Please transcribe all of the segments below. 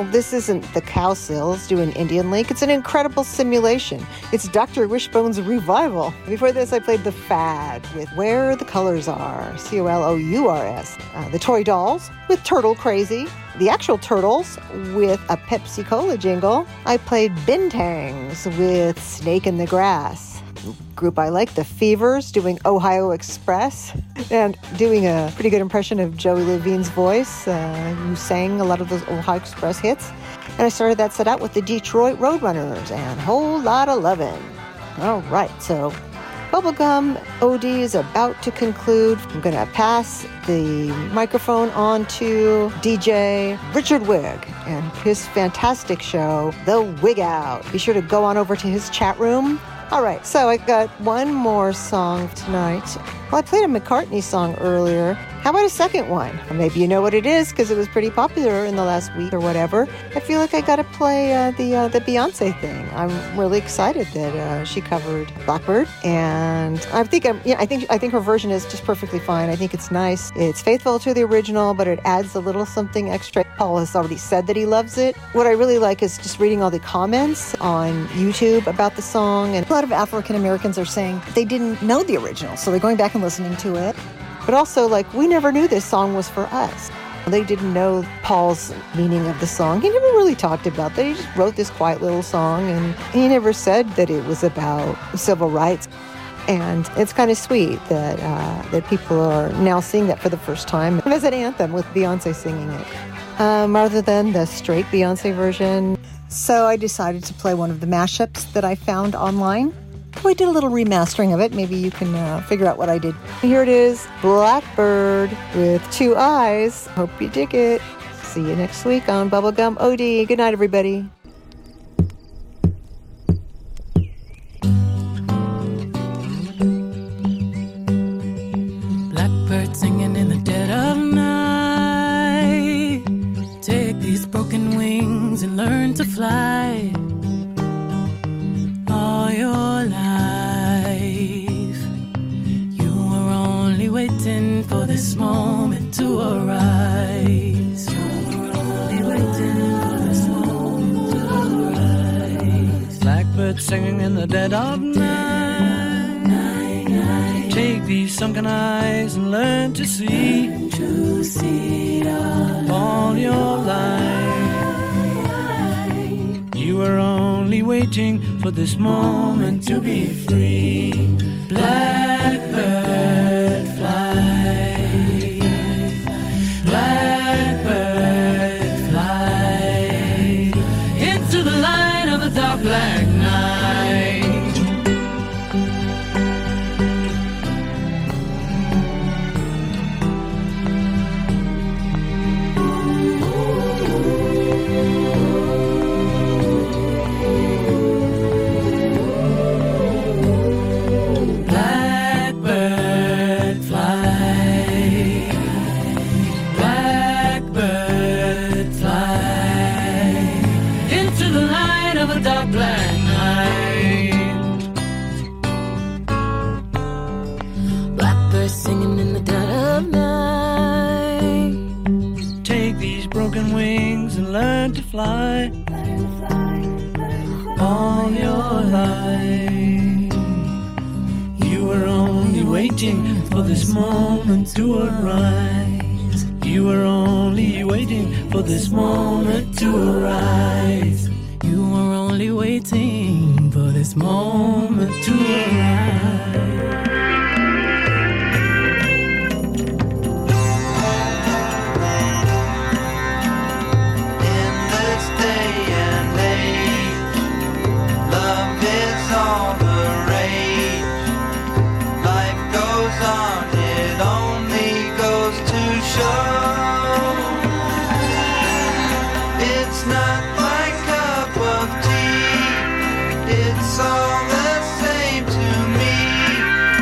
this isn't the Cowsills doing Indian Link. It's an incredible simulation. It's Dr. Wishbone's revival. Before this, I played The Fad with Where the Colors Are, Colours. The Toy Dolls with Turtle Crazy. The Actual Turtles with a Pepsi Cola jingle. I played Bintangs with Snake in the Grass. Group I like, The Fevers, doing Ohio Express and doing a pretty good impression of Joey Levine's voice, who sang a lot of those Ohio Express hits. And I started that set out with the Detroit Roadrunners and Whole Lotta Lovin'. All right, so Bubblegum OD is about to conclude. I'm going to pass the microphone on to DJ Richard Wigg and his fantastic show, The Wig Out. Be sure to go on over to his chat room. All right, so I got one more song tonight. Well, I played a McCartney song earlier. How about a second one? Maybe you know what it is because it was pretty popular in the last week or whatever. I feel like I got to play the Beyonce thing. I'm really excited that she covered Blackbird, and I think her version is just perfectly fine. I think it's nice. It's faithful to the original, but it adds a little something extra. Paul has already said that he loves it. What I really like is just reading all the comments on YouTube about the song, and a lot of African Americans are saying they didn't know the original, so they're going back and listening to it. But also, like, we never knew this song was for us. They didn't know Paul's meaning of the song. He never really talked about that. He just wrote this quiet little song, and he never said that it was about civil rights. And it's kind of sweet that people are now seeing that for the first time as an anthem with Beyonce singing it, rather than the straight Beyonce version. So I decided to play one of the mashups that I found online. I did a little remastering of it. Maybe you can figure out what I did. Here it is, Blackbird with Two Eyes. Hope you dig it. See you next week on Bubblegum OD. Good night, everybody. Blackbird singing in the dead of night. Take these broken wings and learn to fly. All your life, you were only waiting for this moment to arise. You were only waiting for this moment to arise. Blackbird singing in the dead of night. Take these sunken eyes and learn to see. All your life, you were only waiting for this moment to be free. Blackbird fly, blackbird fly into the light of the dark black night. Singing in the dead of night. Take these broken wings and learn to fly. All your life, you were only waiting for this moment to arise. You were only waiting for this moment to arise. You were only waiting for this moment to arise. It's all the same to me.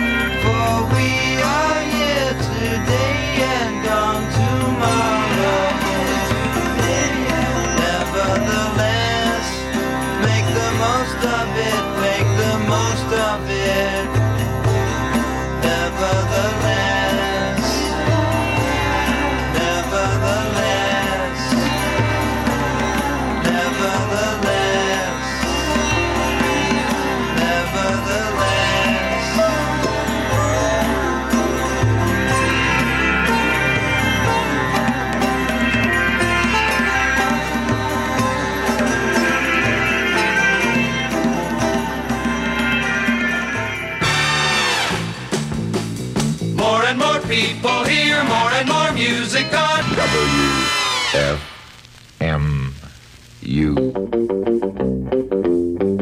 people hear more and more music on WFMU.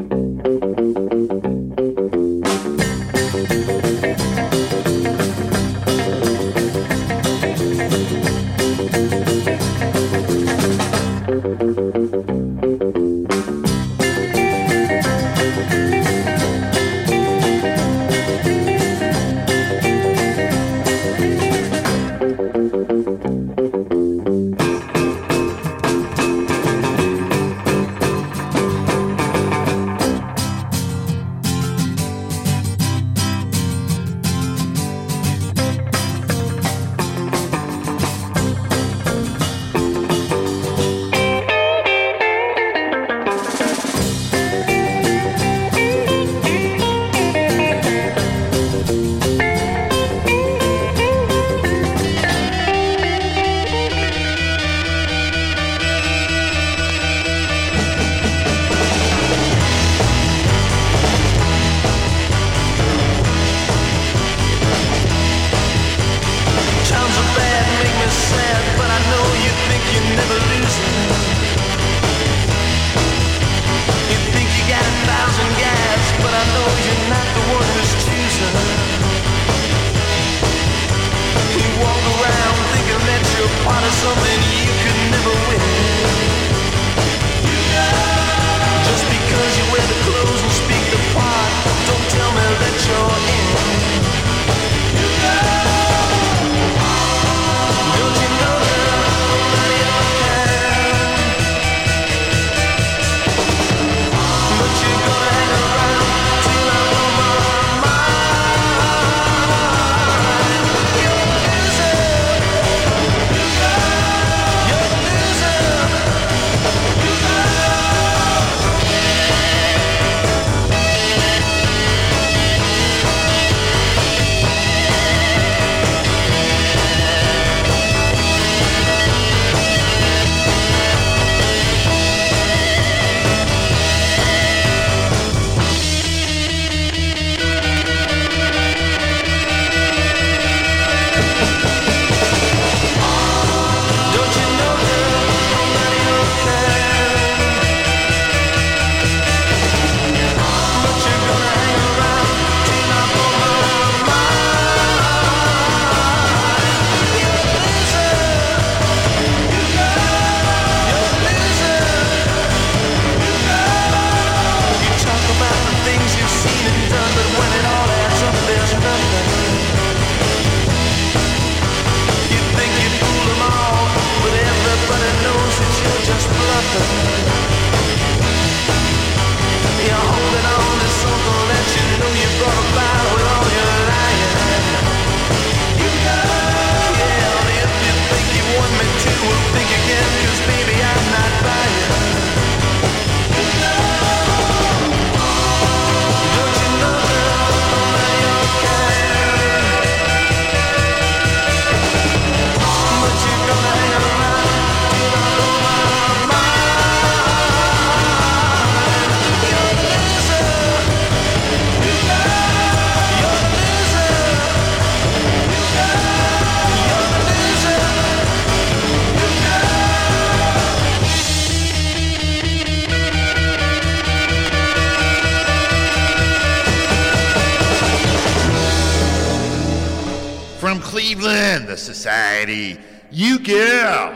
Cleveland, the Society, You Girl,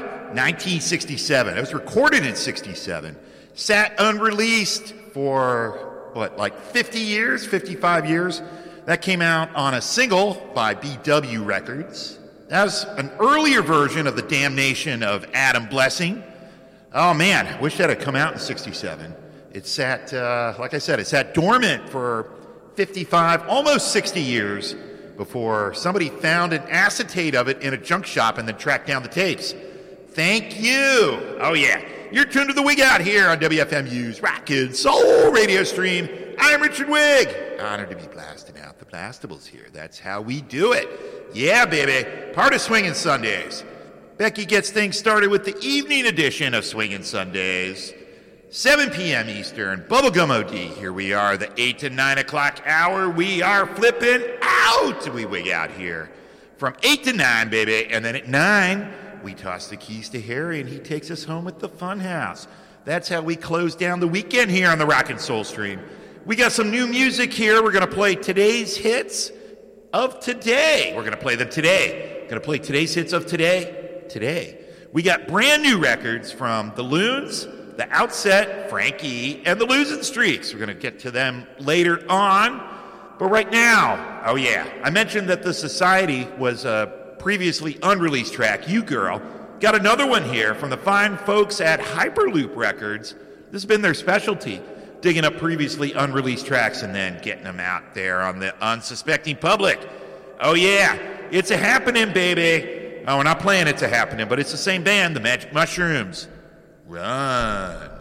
1967. It was recorded in 67. Sat unreleased for, like 50 years, 55 years. That came out on a single by BW Records. That was an earlier version of The Damnation of Adam Blessing. Oh man, I wish that had come out in 67. It sat, like I said, it sat dormant for 55, almost 60 years before somebody found an acetate of it in a junk shop and then tracked down the tapes. Thank you. Oh yeah, you're tuned to the Wig Out here on WFMU's Rock and Soul radio stream. I'm Richard Wig. Honored to be blasting out the blastables here. That's how we do it. Yeah, baby. Part of Swingin' Sundays. Becky gets things started with the evening edition of Swingin' Sundays. 7 p.m. Eastern, Bubblegum OD. Here we are, the 8 to 9 o'clock hour. We are flipping out. We wig out here from 8 to 9, baby. And then at 9, we toss the keys to Harry, and he takes us home with the Funhouse. That's how we close down the weekend here on the Rock and Soul Stream. We got some new music here. We're going to play today's hits of today. We're going to play them today. Going to play today's hits of today. We got brand new records from The Loons, The Outset, Frankie, and The Losing Streaks. We're going to get to them later on. But right now, oh yeah, I mentioned that The Society was a previously unreleased track, You Girl. Got another one here from the fine folks at Hyperloop Records. This has been their specialty, digging up previously unreleased tracks and then getting them out there on the unsuspecting public. Oh yeah, it's a happening, baby. Oh, we're not playing It's a Happening, but it's the same band, the Magic Mushrooms. Run.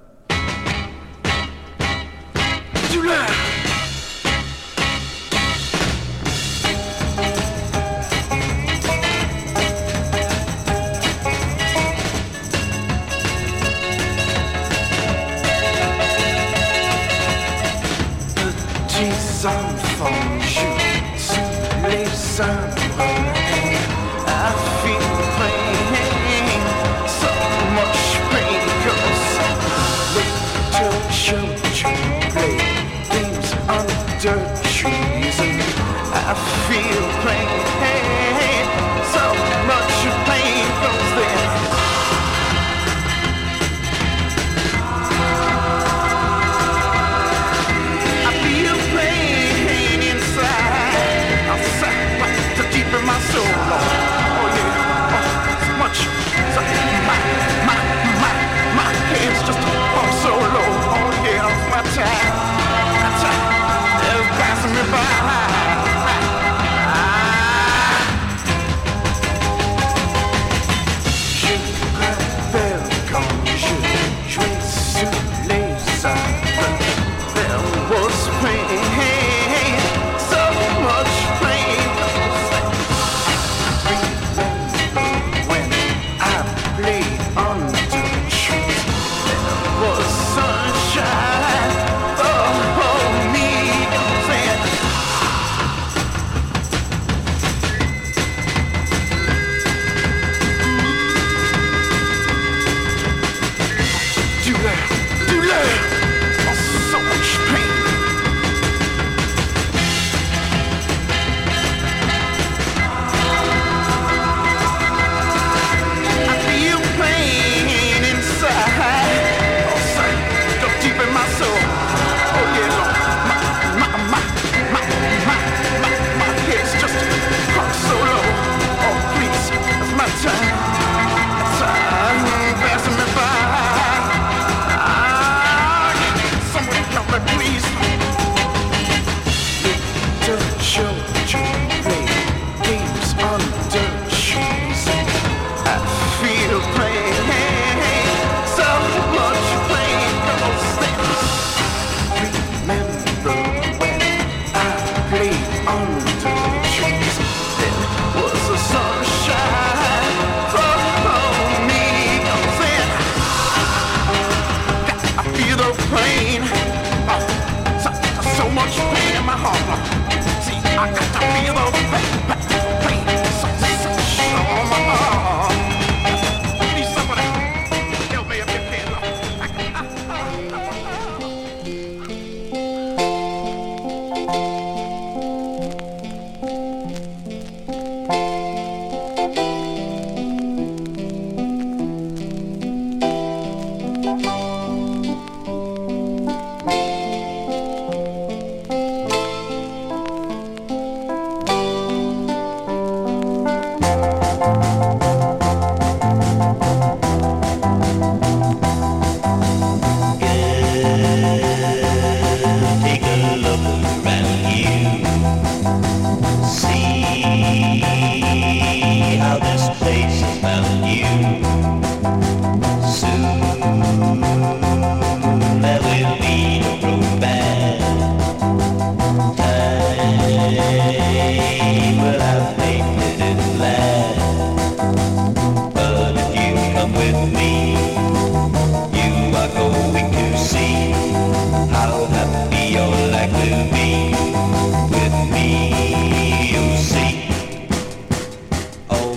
July. Some phone shoes, some I feel pain, so much pain, 'cause little children play games under trees, and I feel pain, so much pain, 'cause they're my soul, oh yeah.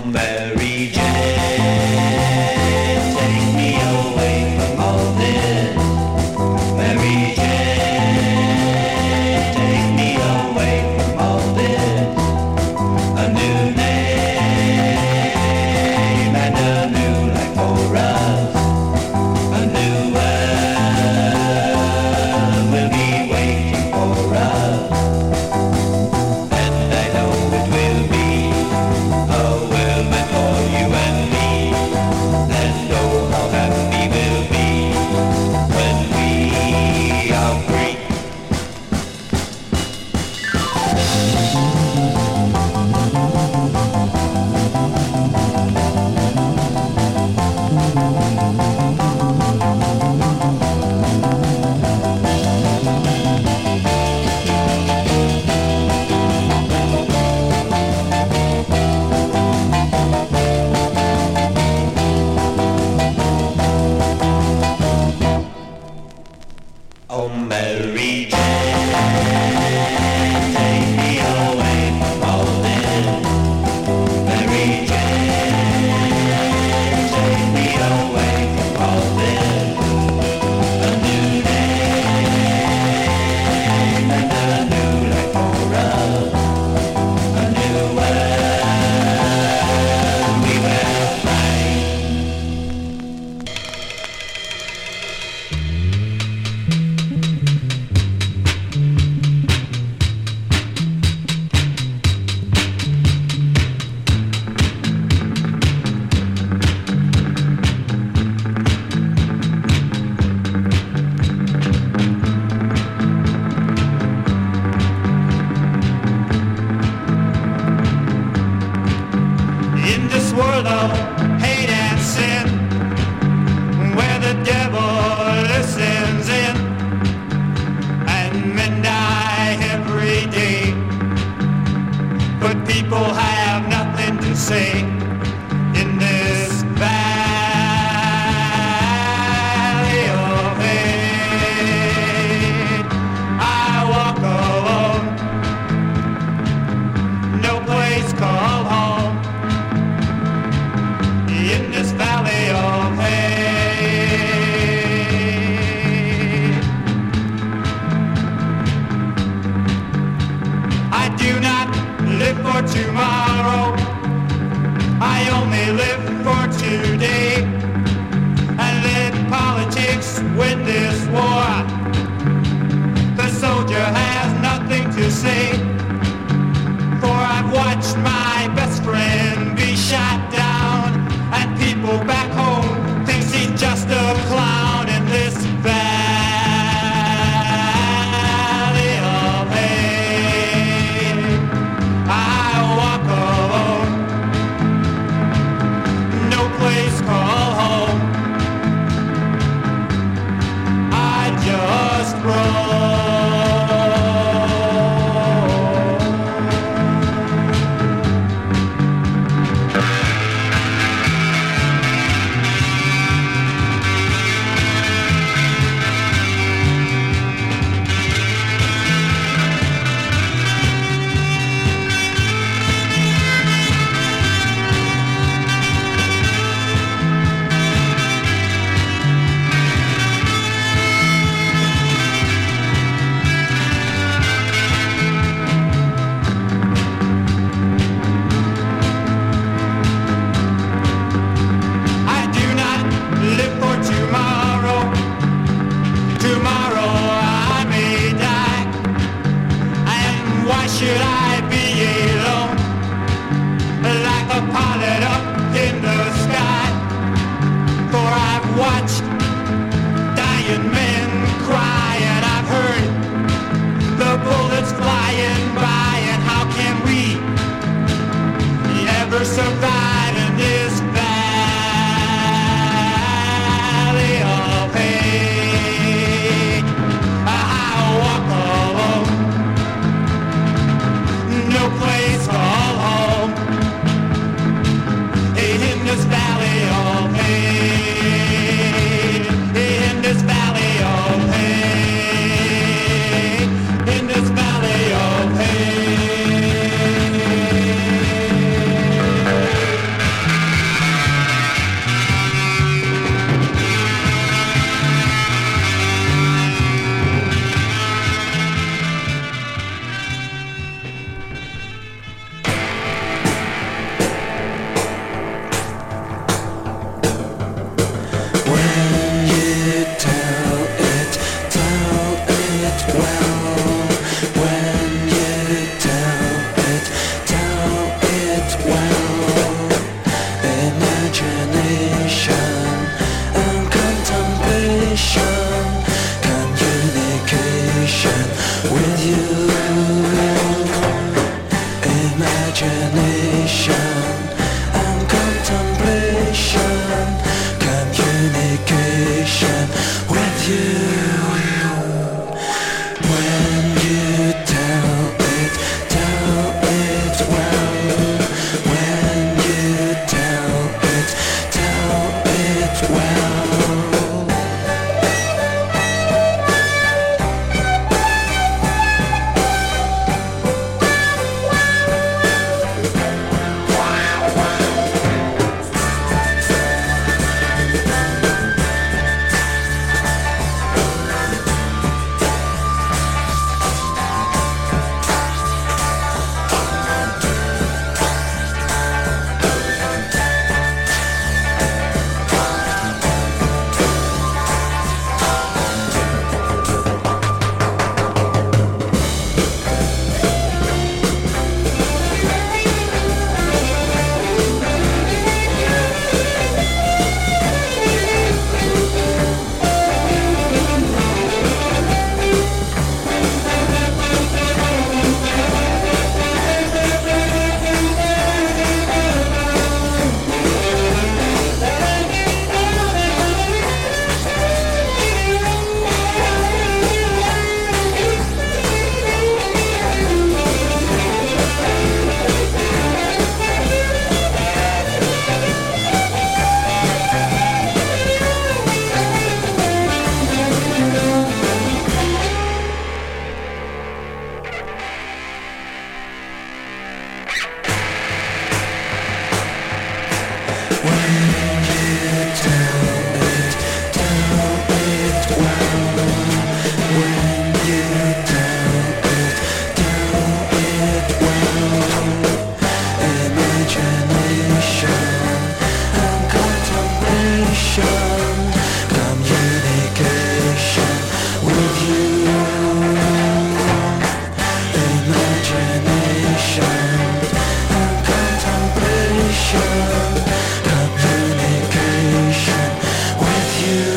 Mary Jane, take me away from all this. Mary Jane, take me away from all this. A new name and a new life for us. A new world will be waiting for us. And I know it will be a world meant for you and me. And oh, how happy we'll be when we are free. Oh, Mary Jane, take me away from all this. Mary Jane, take me away from all this. A new name and a new life for us. A new world we will find. In this world of hate and sin, where the devil listens in, and men die every day, but people have nothing to say in this valley of hate. I walk alone, no place called home. In this valley of hate, I do not live for tomorrow, communication with you.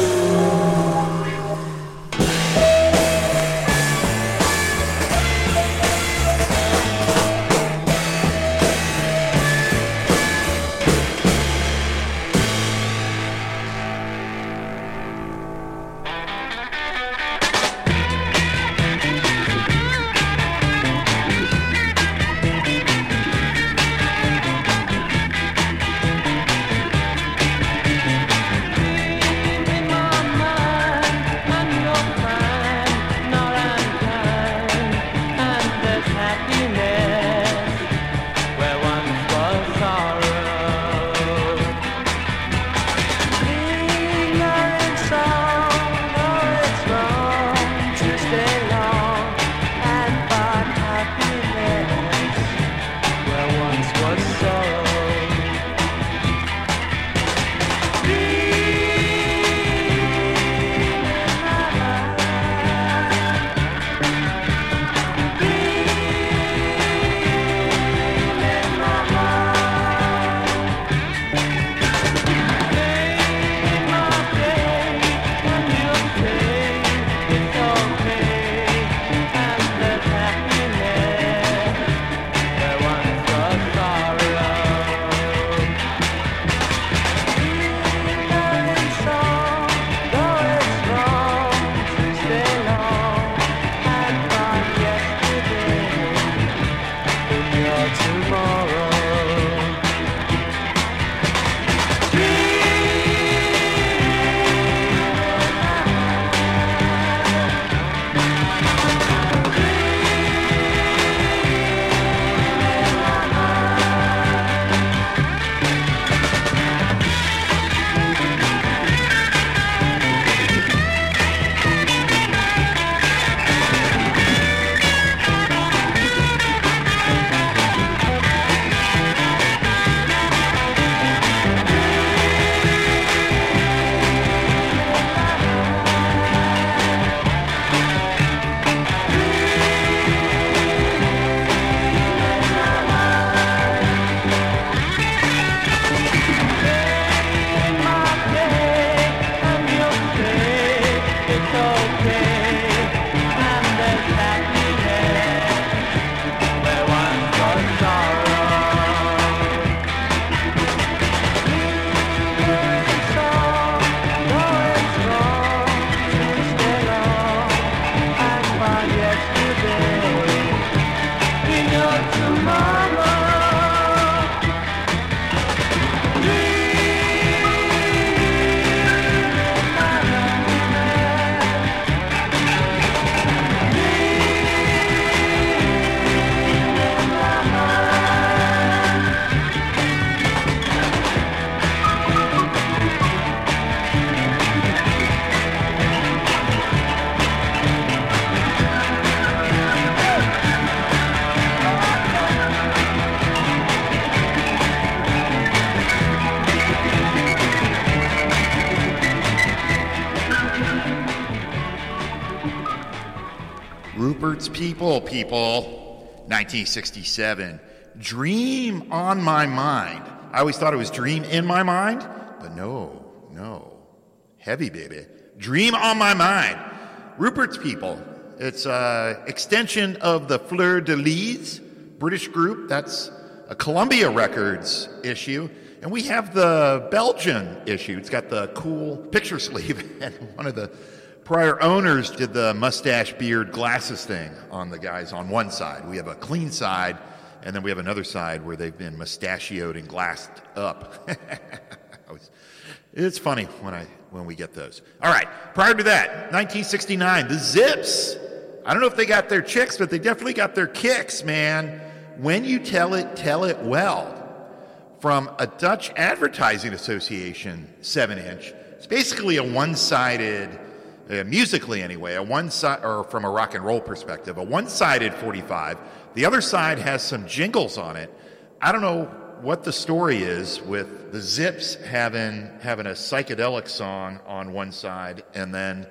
Rupert's People, 1967. Dream on My Mind. I always thought it was Dream in My Mind, but no. Heavy, baby. Dream on My Mind. Rupert's People. It's an extension of the Fleur de Lis, British group. That's a Columbia Records issue. And we have the Belgian issue. It's got the cool picture sleeve, and one of the prior owners did the mustache, beard, glasses thing on the guys on one side. We have a clean side, and then we have another side where they've been mustachioed and glassed up. It's funny when we get those. All right, prior to that, 1969, the Zips. I don't know if they got their chicks, but they definitely got their kicks, man. When you tell it well. From a Dutch Advertising Association 7-inch. It's basically a one-sided, musically anyway, or from a rock and roll perspective, a one-sided 45. The other side has some jingles on it. I don't know what the story is with the Zips having a psychedelic song on one side and then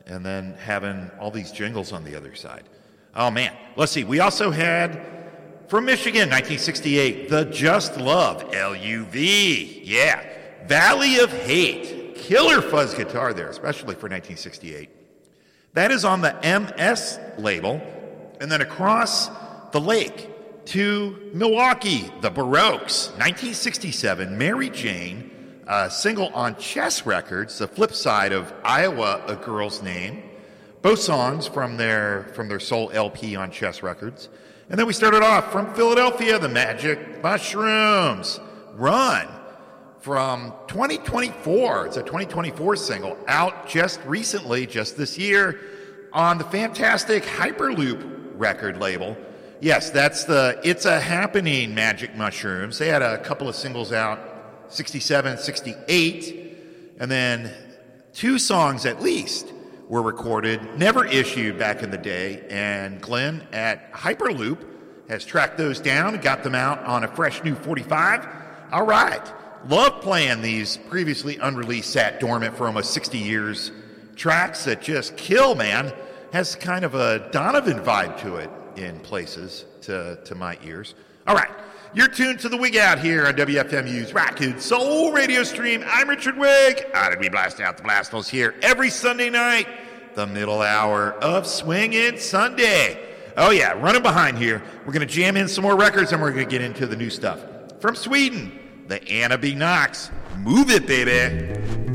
having all these jingles on the other side. Oh man, let's see. We also had From Michigan, 1968, The Just Love, LUV. Yeah. Valley of Hate. Killer fuzz guitar there, especially for 1968. That is on the MS label. And then across the lake to Milwaukee, The Baroques, 1967, Mary Jane, a single on Chess Records, the flip side of Iowa, A Girl's Name. Both songs from their sole LP on Chess Records. And then we started off from Philadelphia, the Magic Mushrooms, Run, from 2024. It's a 2024 single out just recently, just this year, on the fantastic Hyperloop record label. Yes, that's the It's a Happening Magic Mushrooms. They had a couple of singles out, 67, 68, and then 2 songs at least were recorded, never issued back in the day, and Glenn at Hyperloop has tracked those down and got them out on a fresh new 45. All right. Love playing these previously unreleased, sat dormant for almost 60 years tracks that just kill, man. Has kind of a Donovan vibe to it in places to my ears. All right. You're tuned to The Wig Out here on WFMU's Raccoon Soul Radio Stream. I'm Richard Wig. Honored to be blasting out the Blastos here every Sunday night, the middle hour of Swingin' Sunday. Oh yeah, running behind here. We're going to jam in some more records and we're going to get into the new stuff. From Sweden, the Anna B. Knox. Move it, baby.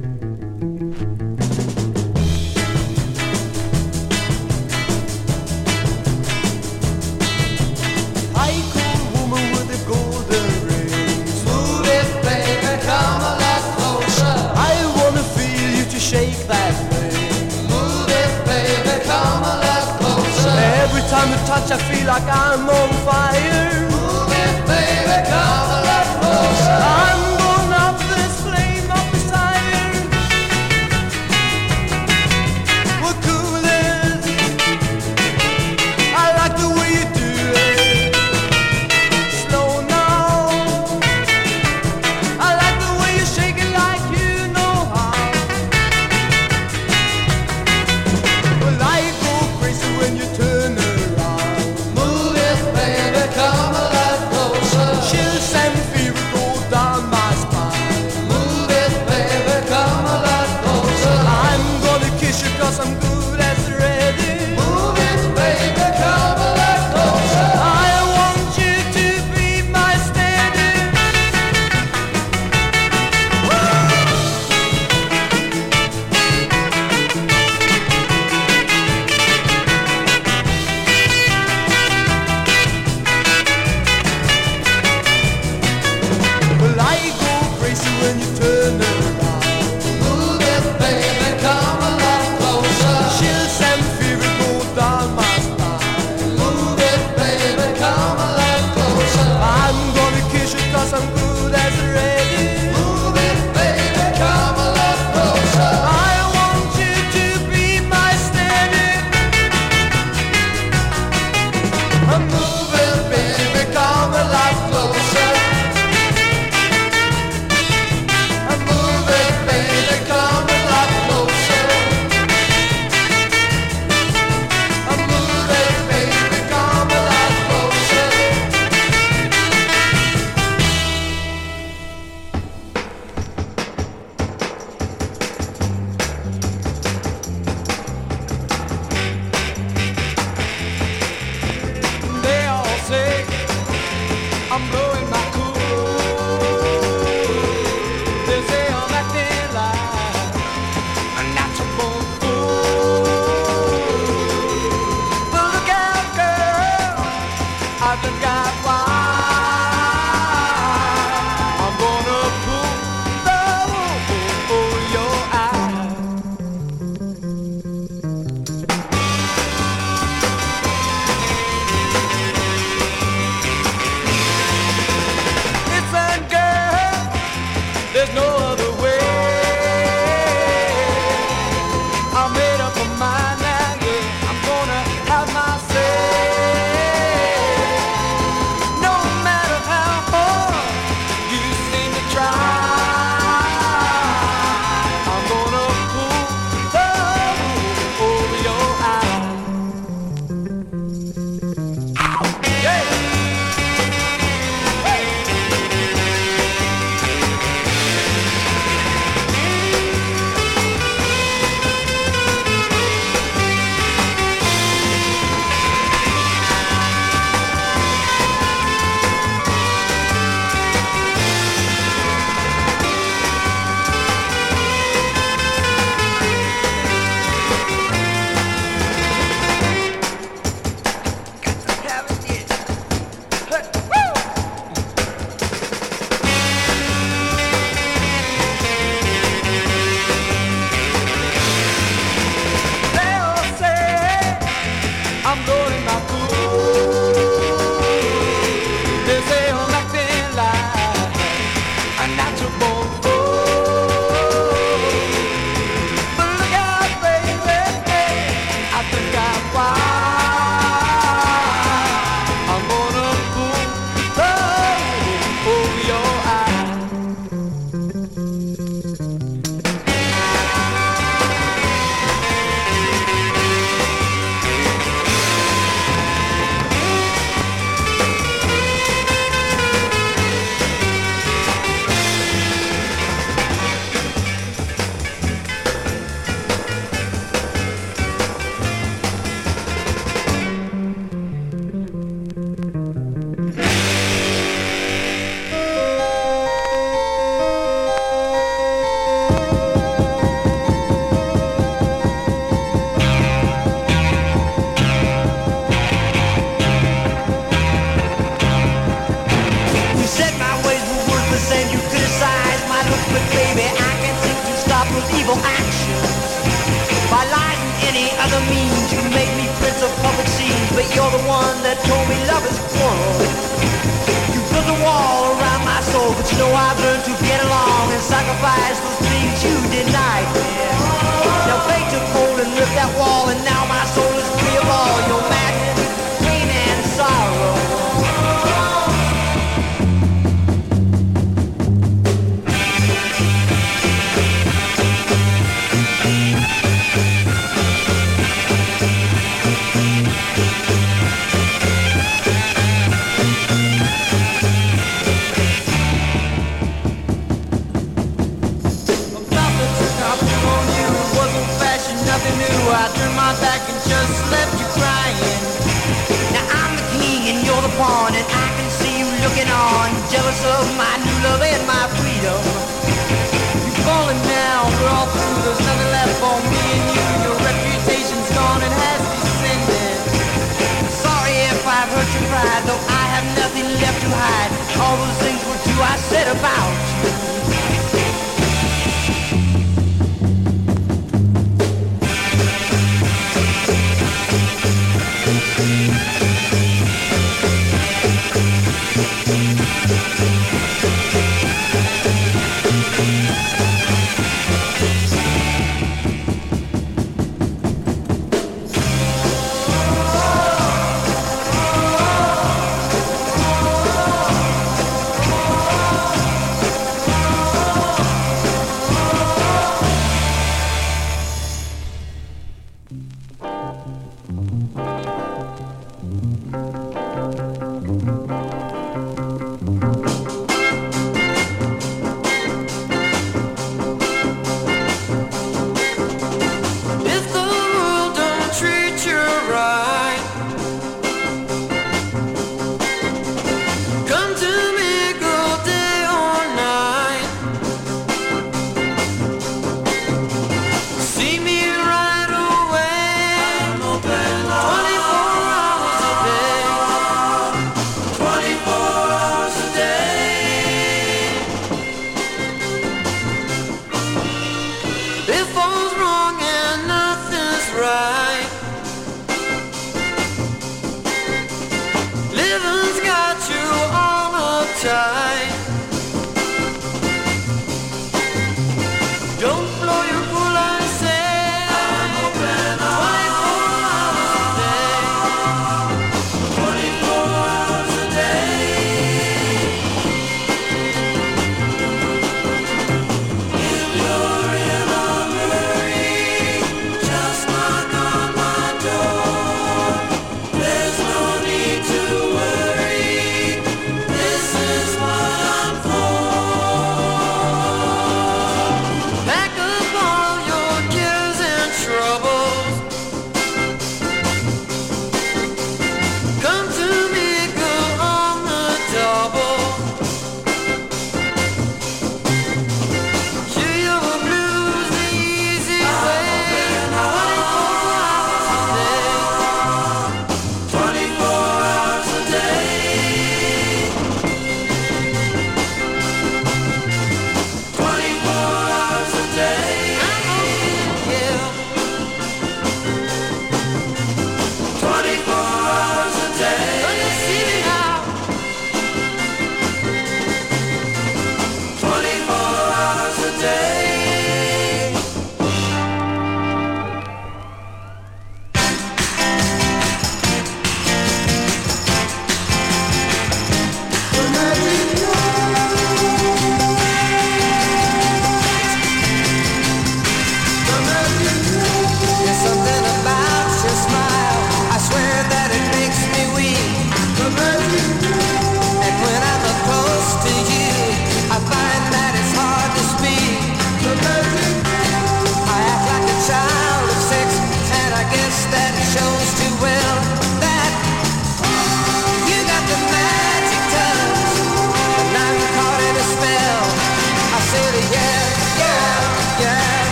Shake that thing. Move it, baby, come a little closer. Every time you touch, I feel like I'm on fire. Move it, baby, come a little closer. I'm going up this flame of desire. We're cool as I like the way you do it. Slow now. I like the way you shake it like you know how. When you turn around, move it, baby, come impossible. But look out, baby, I think I'm fine. I'm gonna pull over your eyes. You said my ways were worthless and you criticized my looks, but baby, I can't seem to stop those evil actions. By lies and any other means, you make me prince of public scenes, but you're the one that told me love is quarrel. You built a wall around my soul, but you know I've learned to get along and sacrifice those things you denied me. Now fate took hold and ripped that wall, and now my soul is free of all your madness, pain and sorrow. Nothing new, I turned my back and just left you crying. Now I'm the king and you're the pawn, and I can see you looking on, jealous of my new love and my freedom. You're falling now, we're all through, there's nothing left for me and you. Your reputation's gone and has descended. Sorry if I've hurt your pride, though I have nothing left to hide. All those things were true I said about you.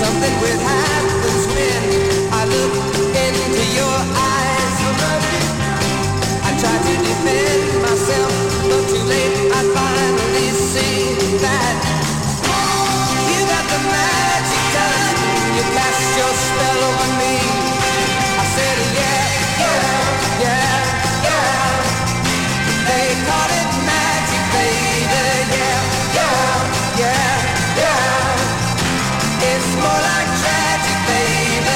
Something weird happens when I look into your eyes. I try to defend myself, but too late I finally see that you got the magic touch. You cast your spell on me. I said yeah, yeah, yeah, yeah. They call it magic, baby. Yeah, yeah, yeah, yeah. It's more like tragic, baby.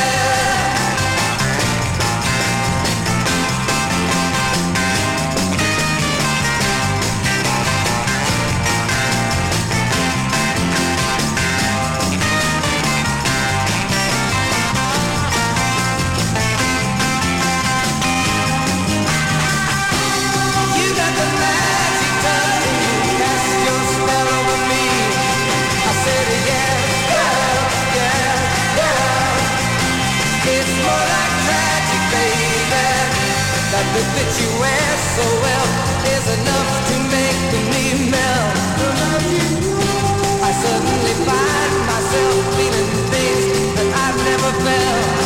You got the magic touch. Cast your spell over me. I said yeah, yeah, yeah, yeah. It's more like tragic, baby. That look that you wear so well is enough to make me melt. I suddenly find myself feeling things that I've never felt.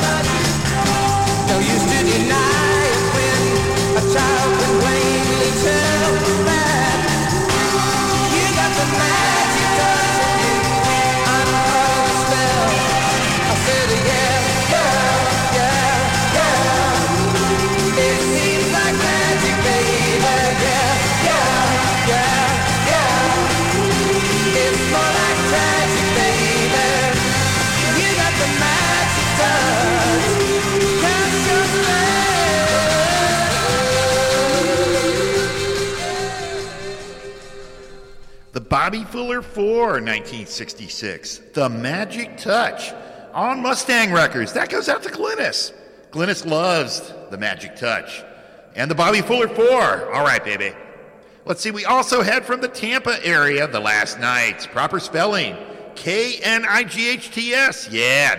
No use to deny it when a child can plainly tell that you got the magic touch on me. I'm under the spell. I said yeah, yeah, yeah, yeah. It seems like magic, baby. Yeah, yeah, yeah, yeah. It's more like tragic, baby. You got the magic touch. Cast your spell. The Bobby Fuller 4, 1966. The Magic Touch on Mustang Records. That goes out to Glynis. Glynis loves the Magic Touch. And the Bobby Fuller 4. All right, baby. Let's see. We also had from the Tampa area the Last Nights. Proper spelling. Knights. Yeah.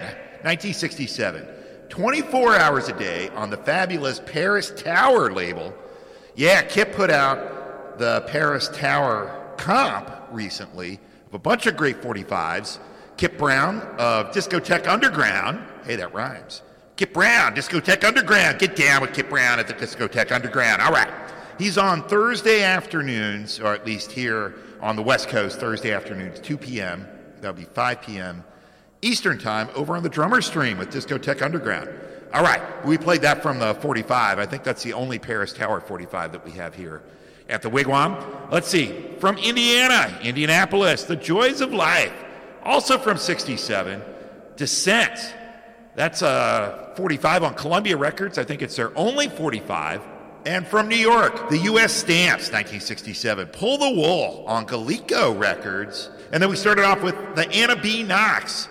1967. 24 hours a day on the fabulous Paris Tower label. Yeah, Kip put out the Paris Tower comp recently of a bunch of great 45s. Kip Brown of Discotheque Underground. Hey, that rhymes. Kip Brown, Discotheque Underground. Get down with Kip Brown at the Discotheque Underground. All right. He's on Thursday afternoons, or at least here on the West Coast, Thursday afternoons, 2 p.m. That'll be 5 p.m. Eastern Time over on the Drummer Stream with Discotheque Underground. All right. We played that from the 45. I think that's the only Paris Tower 45 that we have here at the Wigwam. Let's see. From Indiana, Indianapolis, The Joys of Life. Also from 67, Descent. That's a 45 on Columbia Records. I think it's their only 45. And from New York, the U.S. Stamps, 1967. Pull the Wool on Galico Records. And then we started off with the Anna B. Knox,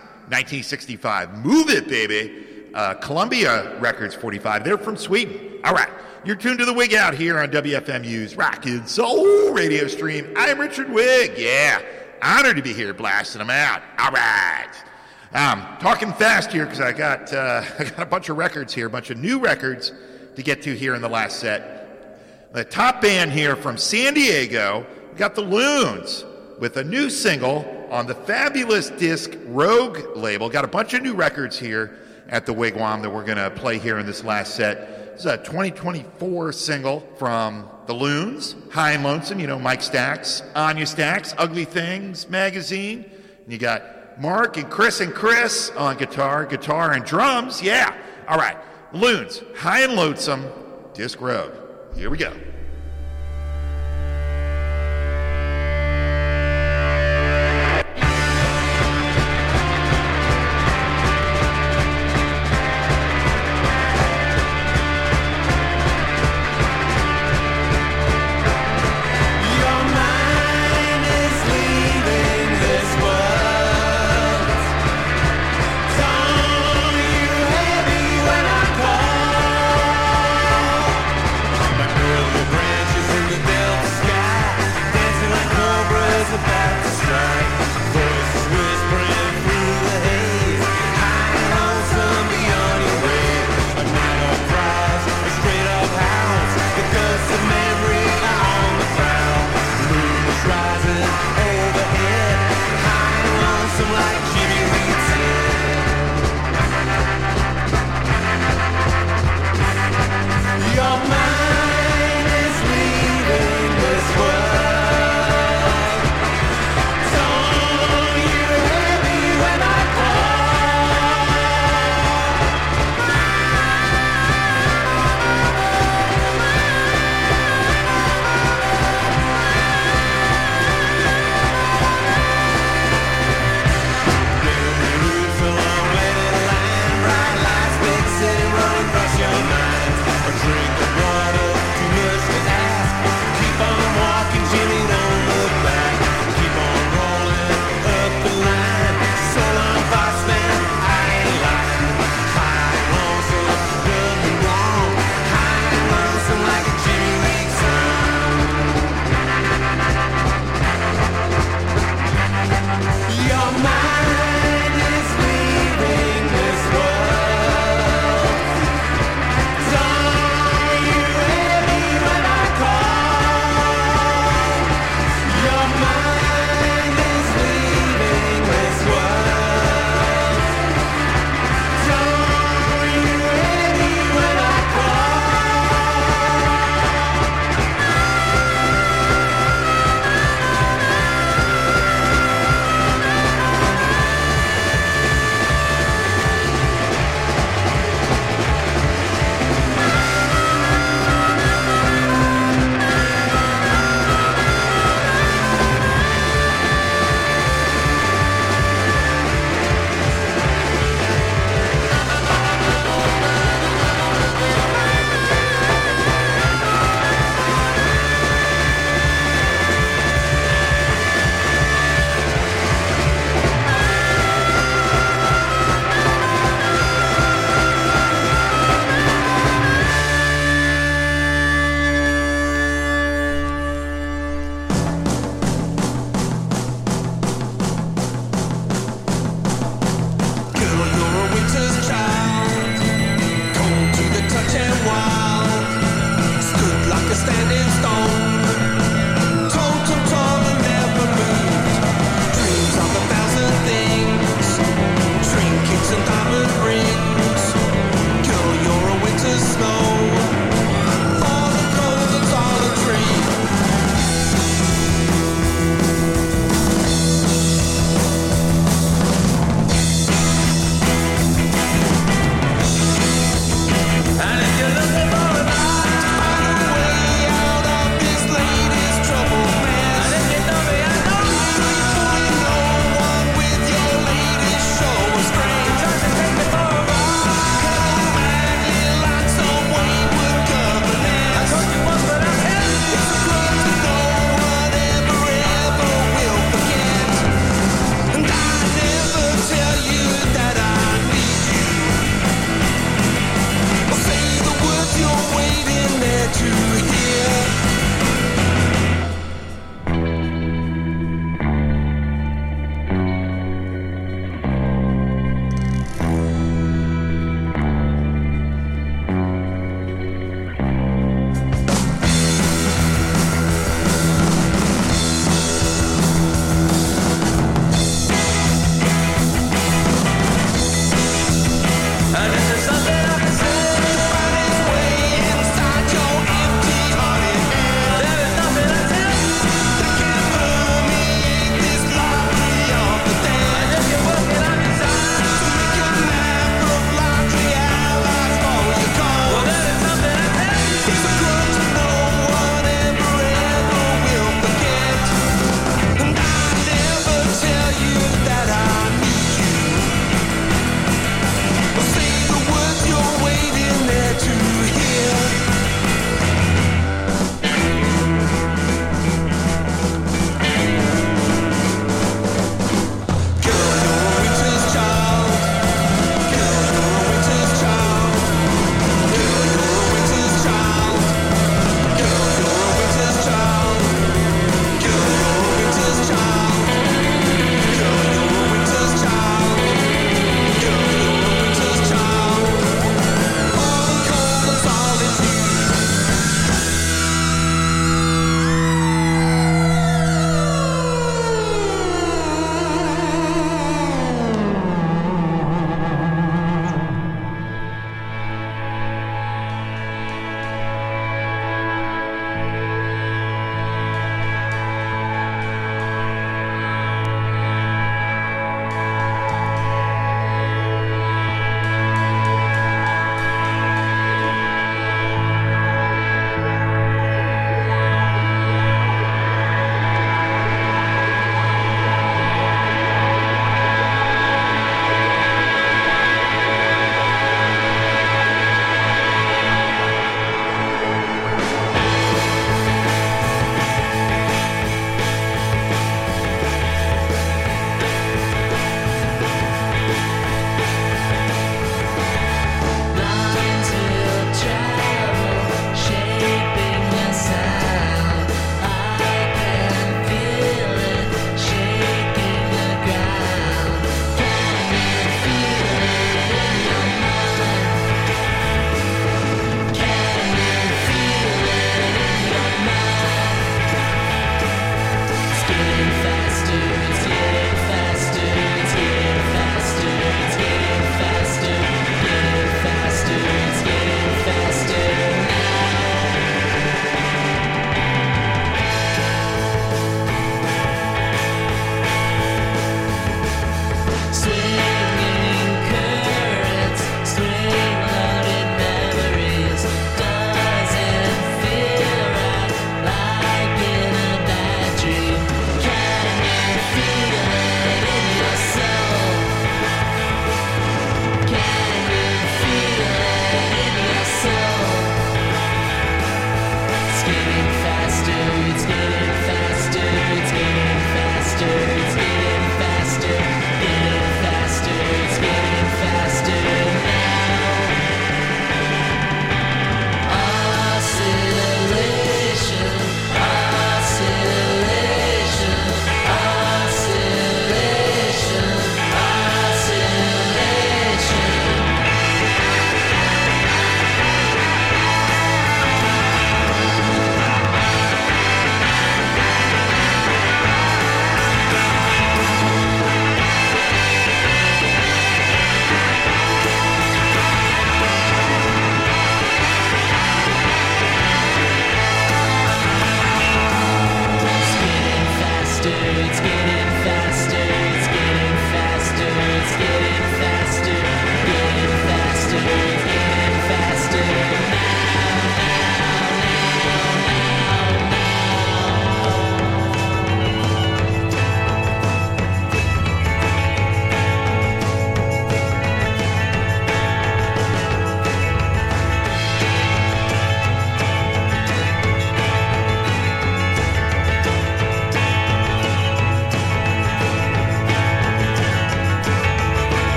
1965. Move It, Baby. Columbia Records 45. They're from Sweden. All right. You're tuned to the Wig Out here on WFMU's Rock and Soul radio stream. I'm Richard Wig. Yeah. Honored to be here blasting them out. All right. Talking fast here because I got a bunch of records here, a bunch of new records to get to here in the last set. The top band here from San Diego, we got the Loons with a new single on the fabulous disc Rogue label. Got a bunch of new records here at the Wigwam that we're going to play here in this last set. This is a 2024 single from the Loons, High and Lonesome, you know, Mike Stax, Anya Stax, Ugly Things magazine. And you got Mark and Chris on guitar and drums. Yeah. All right. Loons, High and Lonesome, disc Rogue. Here we go. Girl,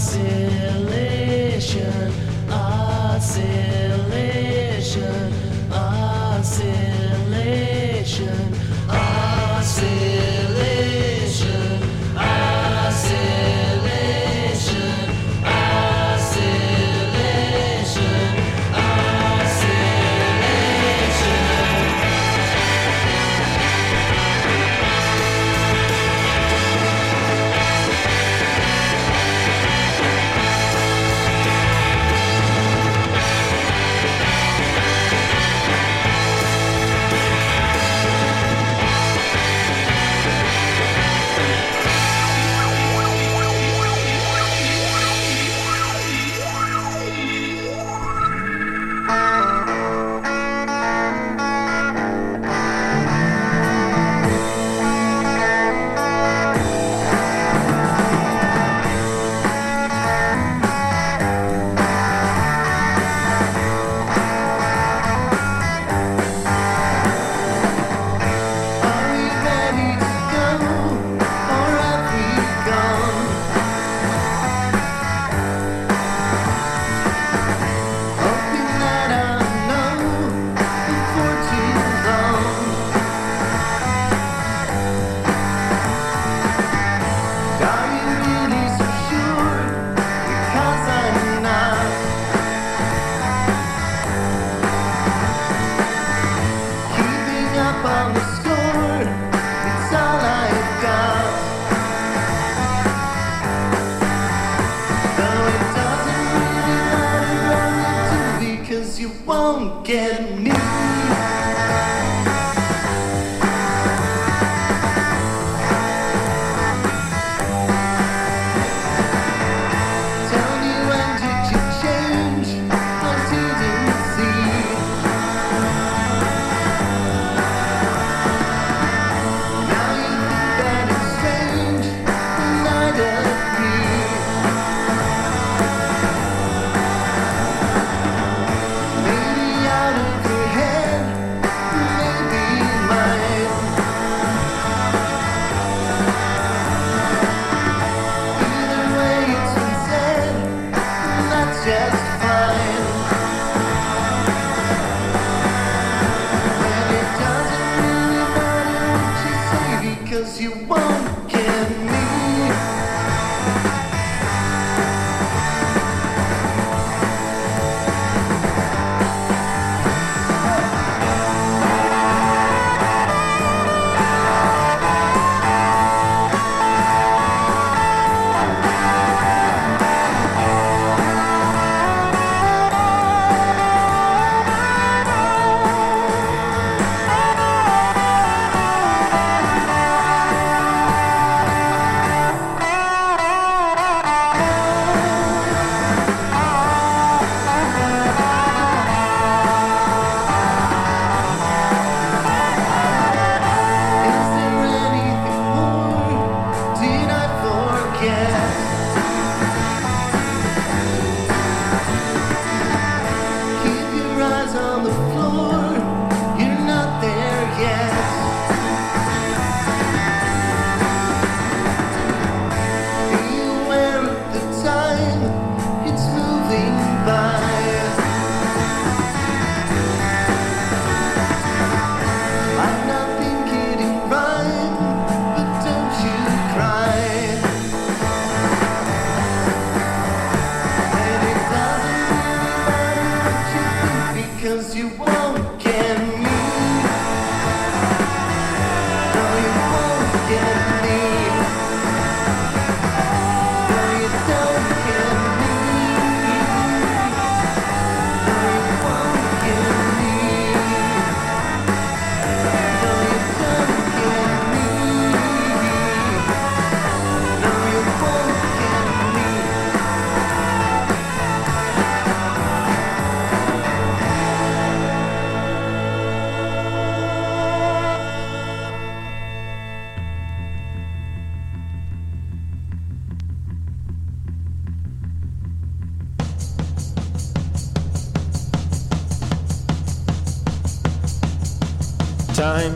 Time,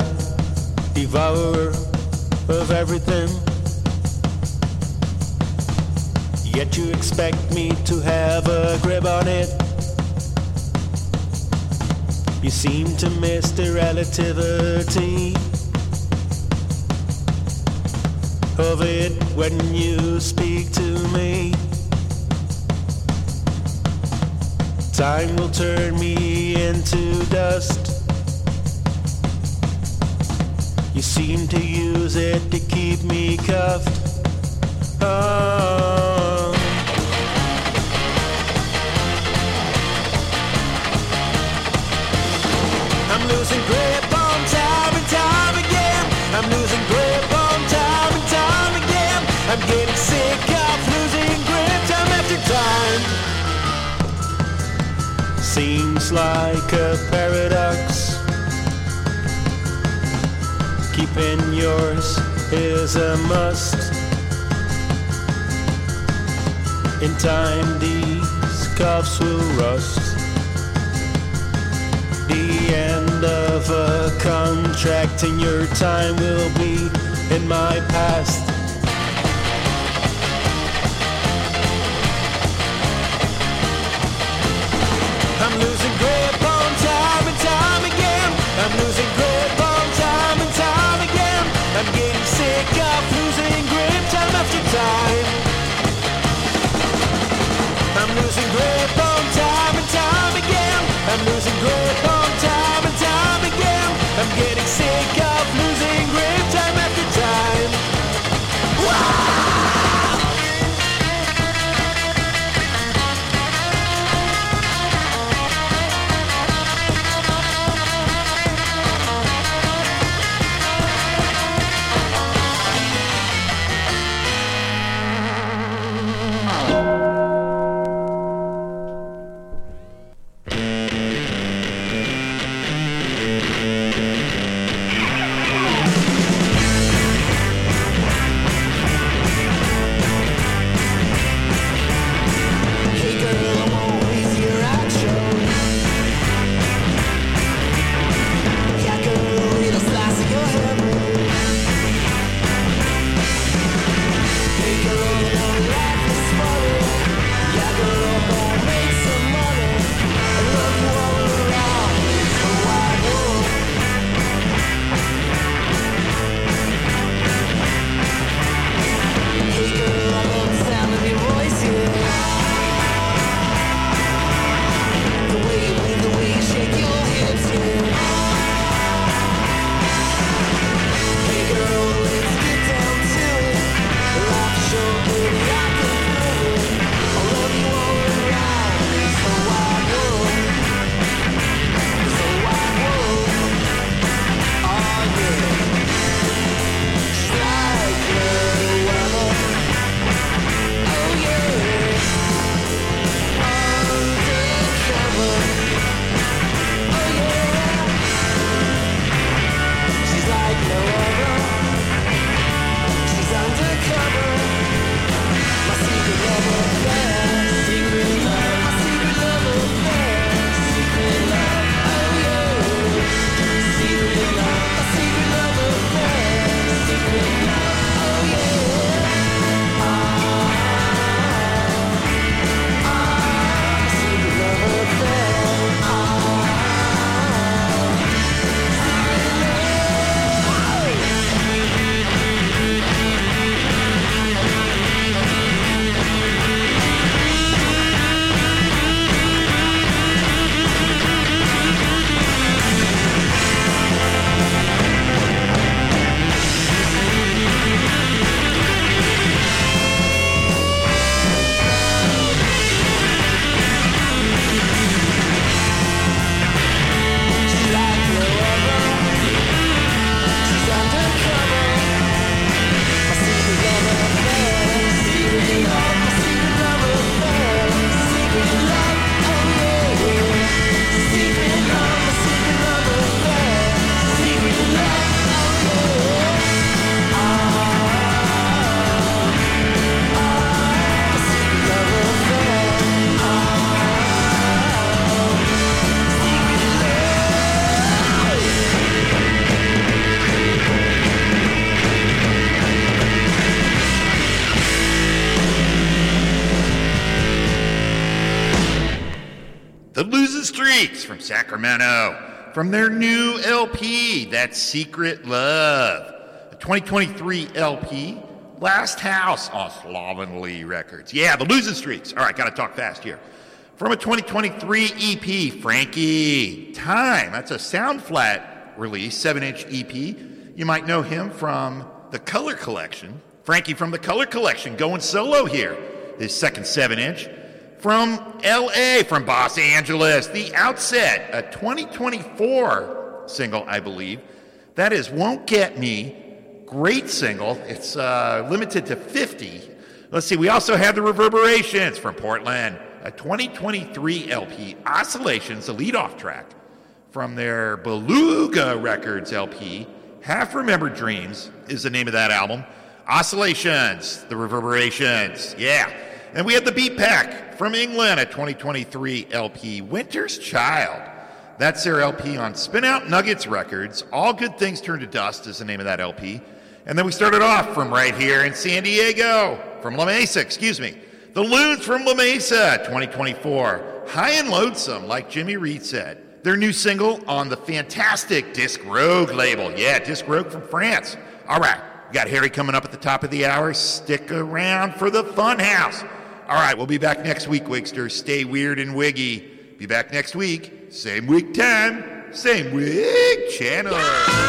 devourer of everything. yet you expect me to have a grip on it. You seem to miss the relativity of it when you speak to me. Time will turn me into dust. You seem to use it to keep me cuffed. Oh. I'm losing grip on time and time again. I'm losing grip on time and time again. I'm getting sick of losing grip time after time. Seems like a paradox. Keeping yours is a must. In time these cuffs will rust. The end of a contract and your time will be in my past. I'm losing grip on time and time again. I'm losing grip on time and time again. I'm getting sick of losing grip time after time. I'm losing grip on time and time again. I'm losing grip on time and time again. I'm getting sick of losing grip time after time. Streaks from Sacramento, from their new LP, That's Secret Love. A 2023 LP, Last House on Slovenly Records. Yeah, the Losing Streaks. All right, gotta talk fast here. From a 2023 EP, Frankie. Time, that's a Sound Flat release, 7-inch EP. You might know him from The Color Collection. Frankie from The Color Collection going solo here. His second 7-inch. From LA, from Los Angeles, The Outset, a 2024 single, I believe. That is Won't Get Me. Great single. It's limited to 50. Let's see, we also have The Reverberations from Portland, a 2023 LP, Oscillations, the lead-off track. From their Beluga Records LP, Half Remembered Dreams is the name of that album. Oscillations, The Reverberations, yeah. And we have the Beat Pack from England, a 2023 LP, Winter's Child. That's their LP on Spin Out Nuggets Records. All Good Things Turn to Dust is the name of that LP. And then we started off from right here in San Diego, from La Mesa, The Loons from La Mesa, 2024. High and Lonesome, like Jimmy Reed said. Their new single on the fantastic Disc Rogue label. Yeah, Disc Rogue from France. All right, we got Harry coming up at the top of the hour. Stick around for the Fun House. All right, we'll be back next week, Wigsters. Stay weird and wiggy. Be back next week. Same week time, same wig channel.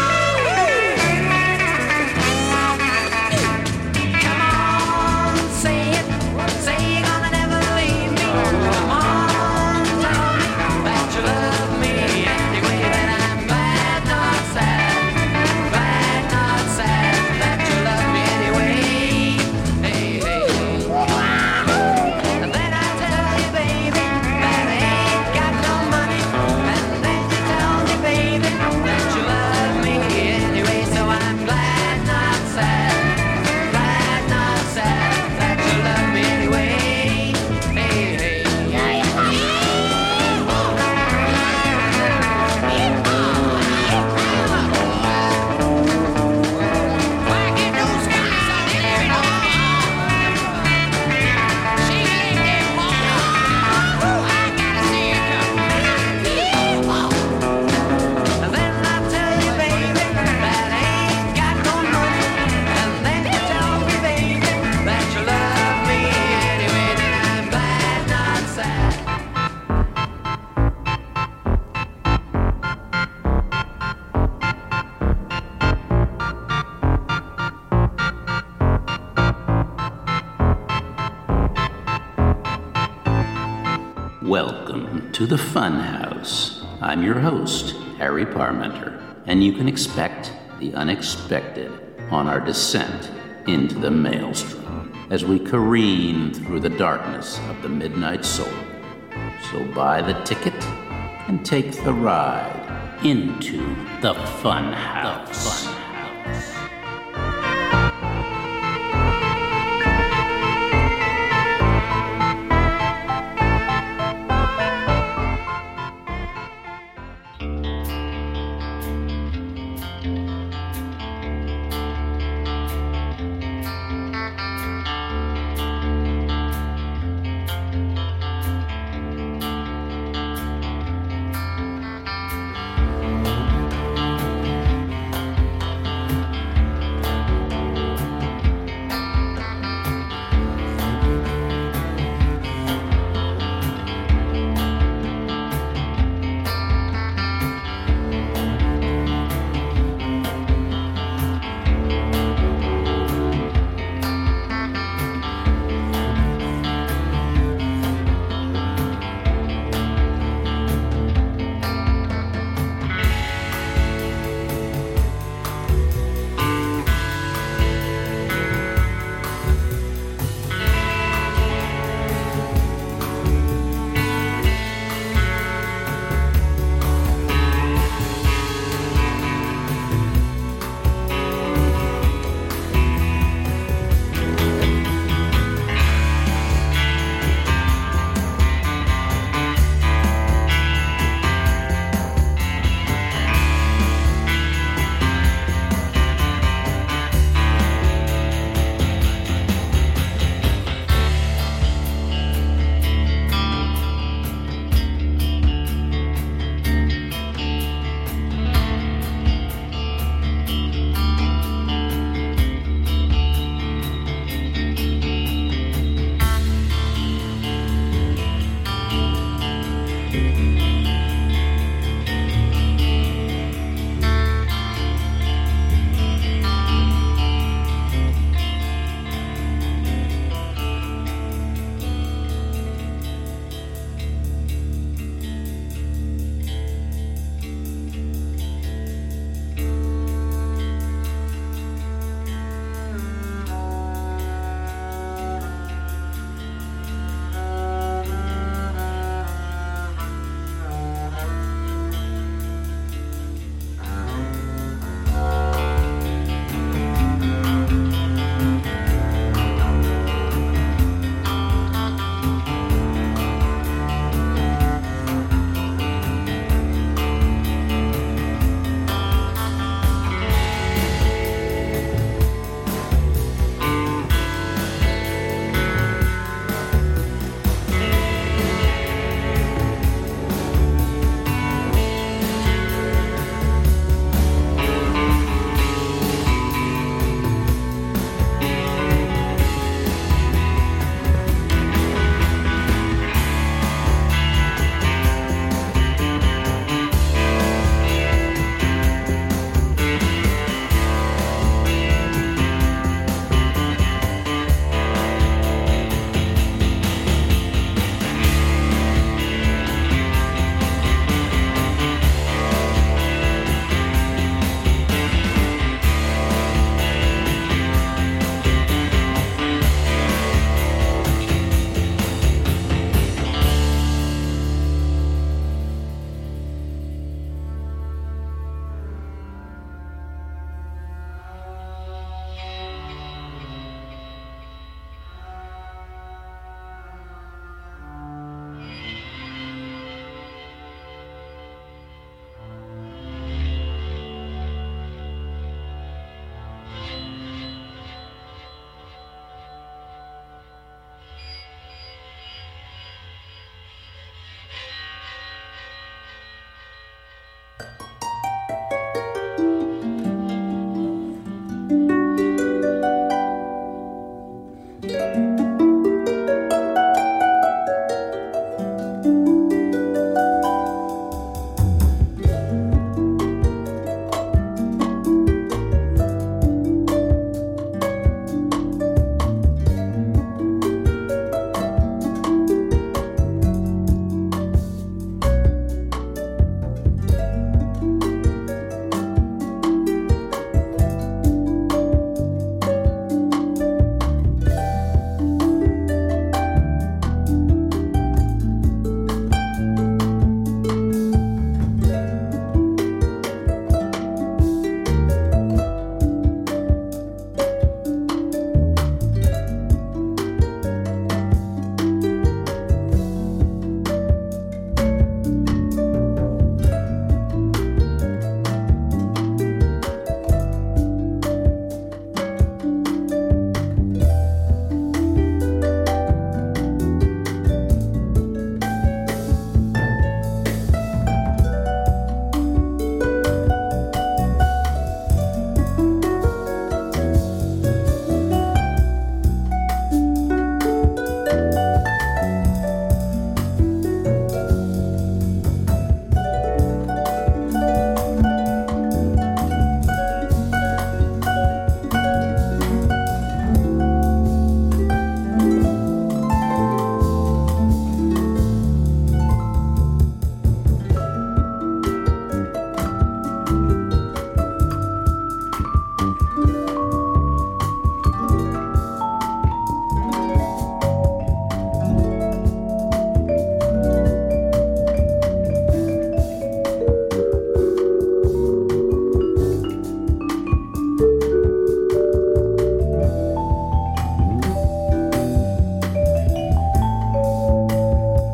Welcome to the Fun House. I'm your host, Harry Parmenter, and you can expect the unexpected on our descent into the maelstrom as we careen through the darkness of the midnight soul. So buy the ticket and take the ride into the Fun House.